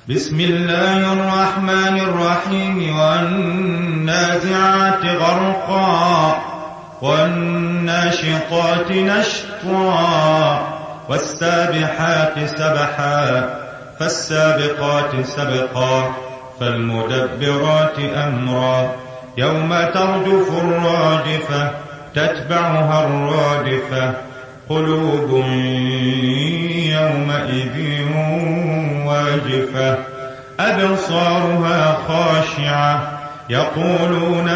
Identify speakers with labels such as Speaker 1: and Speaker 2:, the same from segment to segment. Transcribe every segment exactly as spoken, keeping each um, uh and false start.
Speaker 1: بسم الله الرحمن الرحيم والنازعات غرقا والناشطات نشطا والسابحات سبحا فالسابقات سبقا فالمدبرات أمرا يوم ترجف الراجفة تتبعها الرادفة قلوب يومئذ واجفة أبصارها خاشعة يقولون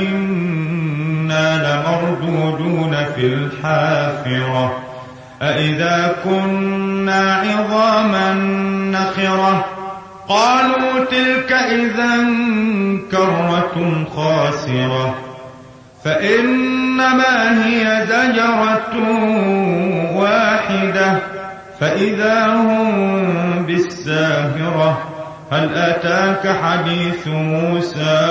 Speaker 1: أئنا لمردودون في الحافرة أئذا كنا عظاما نخرة قالوا تلك إذا كرة خاسرة فإنما هي زجرة واحدة فإذا هم بالساهرة هل أتاك حديث موسى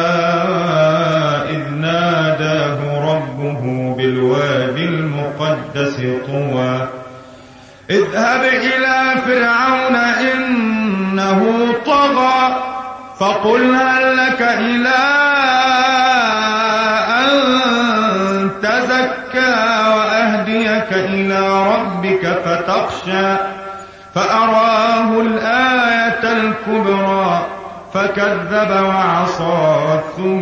Speaker 1: إذ ناداه ربه بالوادي المقدس طوى اذهب إلى فرعون إنه طغى فقل هل لك إلى أن تزكى وأهديك إلى ربك فتخشى فأراه الآية الكبرى فكذب وعصى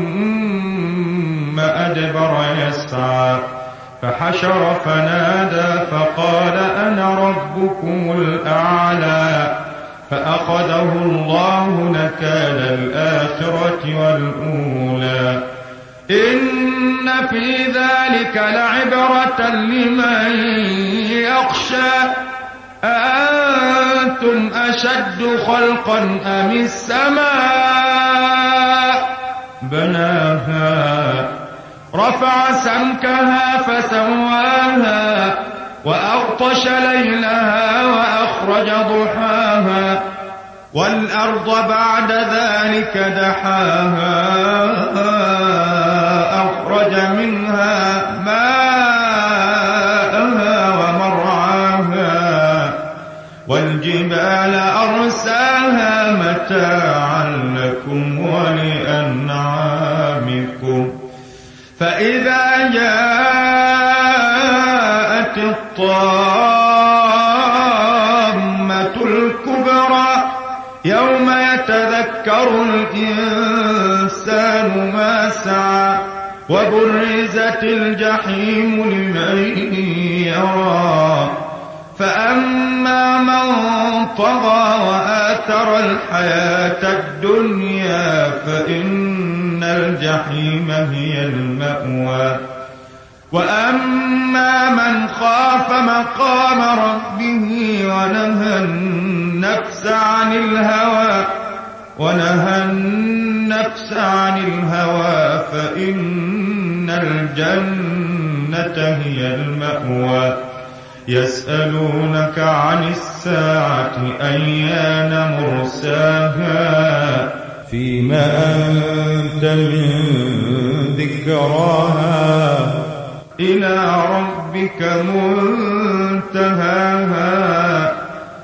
Speaker 1: ثم أدبر يسعى فحشر فنادى فقال أنا ربكم الأعلى فأخذه الله نكال الآخرة والأولى إن في ذلك لعبرة لمن يخشى أأنتم أشد خلقا أم السماء بناها رفع سمكها فسواها وأغطش ليلها وأخرج ضحاها والأرض بعد ذلك دحاها أخرج منها ماءها ومرعاها والجبال أرساها متاعا لكم ولأنعامكم فإذا جاءت الطامة الكبرى يوم يتذكر الإنسان ما سعى وبرزت الجحيم لمن يرى فأما من طغى وآثر الحياة الدنيا فإن الجحيم هي المأوى وأما من خاف مقام ربه ونهى النفس عن الهوى ونهى النفس عن الهوى فإن الجنة هي المأوى يسألونك عن الساعة أيان مرساها فيما أنت من ذكراها إلى ربك منتهاها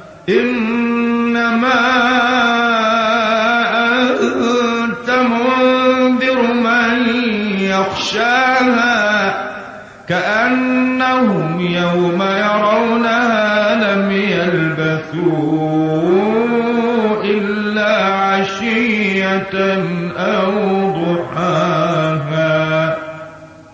Speaker 1: إنما أنت منذر من يخشاها كأنهم يوم يرونها لم يلبثوا إلا عشية أو ضحاها.